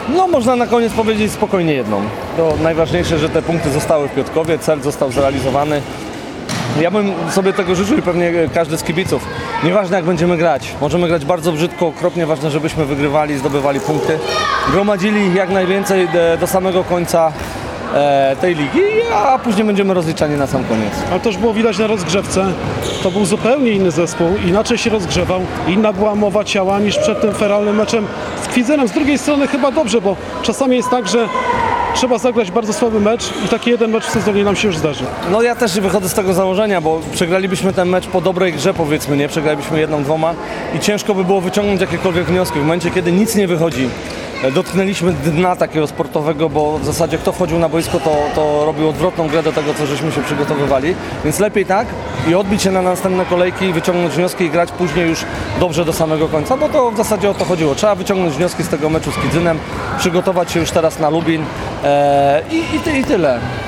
No można na koniec powiedzieć spokojnie jedną. To najważniejsze, że te punkty zostały w Piotrkowie, cel został zrealizowany. Ja bym sobie tego życzył i pewnie każdy z kibiców. Nieważne jak będziemy grać. Możemy grać bardzo brzydko, okropnie, ważne żebyśmy wygrywali, zdobywali punkty. Gromadzili jak najwięcej do samego końca tej ligi, a później będziemy rozliczani na sam koniec. Ale to już było widać na rozgrzewce. To był zupełnie inny zespół, inaczej się rozgrzewał, inna była mowa ciała niż przed tym feralnym meczem z Kwidzenem. Z drugiej strony chyba dobrze, bo czasami jest tak, że trzeba zagrać bardzo słaby mecz i taki jeden mecz w sezonie nam się już zdarzy. No ja też wychodzę z tego założenia, bo przegralibyśmy ten mecz po dobrej grze, powiedzmy, nie? Przegralibyśmy jedną, dwoma i ciężko by było wyciągnąć jakiekolwiek wnioski. W momencie, kiedy nic nie wychodzi, dotknęliśmy dna takiego sportowego, bo w zasadzie kto wchodził na boisko, to robił odwrotną grę do tego, co żeśmy się przygotowywali. Więc lepiej tak i odbić się na następne kolejki, wyciągnąć wnioski i grać później już dobrze do samego końca, bo to w zasadzie o to chodziło. Trzeba wyciągnąć wnioski z tego meczu z Kwidzynem, przygotować się już teraz na Lubin i tyle.